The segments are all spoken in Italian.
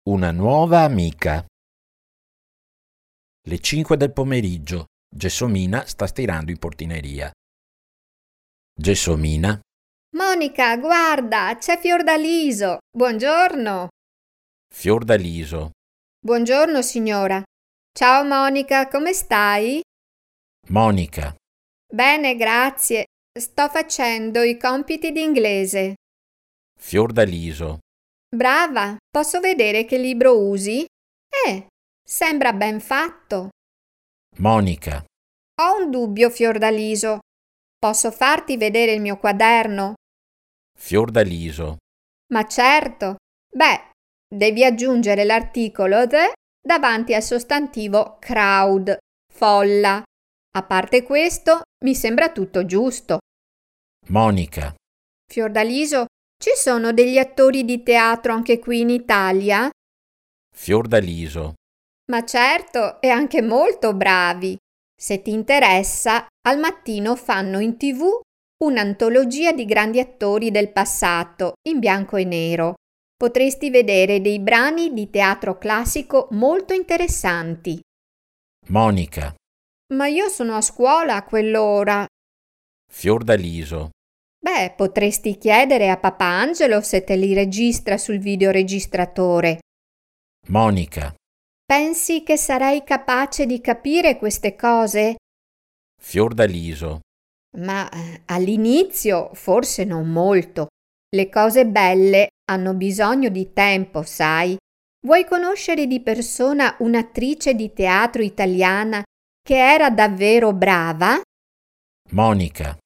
Una nuova amica. Le 5 del pomeriggio. Gelsomina sta stirando in portineria. Gelsomina. Monica, guarda, c'è Fiordaliso. Buongiorno. Fiordaliso. Buongiorno, signora. Ciao Monica, come stai? Monica. Bene, grazie. Sto facendo i compiti di inglese. Fiordaliso. Brava, posso vedere che libro usi? Sembra ben fatto. Monica. Ho un dubbio, Fiordaliso. Posso farti vedere il mio quaderno? Fiordaliso. Ma certo. Beh, devi aggiungere l'articolo the davanti al sostantivo crowd, folla. A parte questo, mi sembra tutto giusto. Monica. Fiordaliso, ci sono degli attori di teatro anche qui in Italia? Fiordaliso. Ma certo, e anche molto bravi. Se ti interessa, al mattino fanno in TV un'antologia di grandi attori del passato, in bianco e nero. Potresti vedere dei brani di teatro classico molto interessanti. Monica. Ma io sono a scuola a quell'ora. Fiordaliso. Beh, potresti chiedere a Papà Angelo se te li registra sul videoregistratore. Monica. Pensi che sarei capace di capire queste cose? Fiordaliso. Ma all'inizio forse non molto. Le cose belle hanno bisogno di tempo, sai? Vuoi conoscere di persona un'attrice di teatro italiana che era davvero brava? Monica.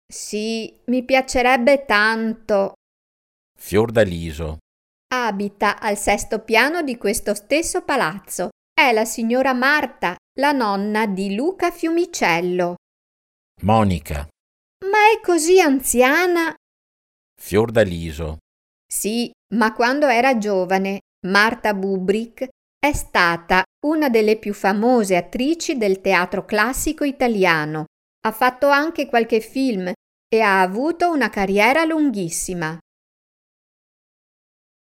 Sì, mi piacerebbe tanto. Fiordaliso. Abita al 6° piano di questo stesso palazzo. È la signora Marta, la nonna di Luca Fiumicello. Monica. Ma è così anziana? Fiordaliso. Sì, ma quando era giovane, Marta Bubrick è stata una delle più famose attrici del teatro classico italiano. Ha fatto anche qualche film e ha avuto una carriera lunghissima.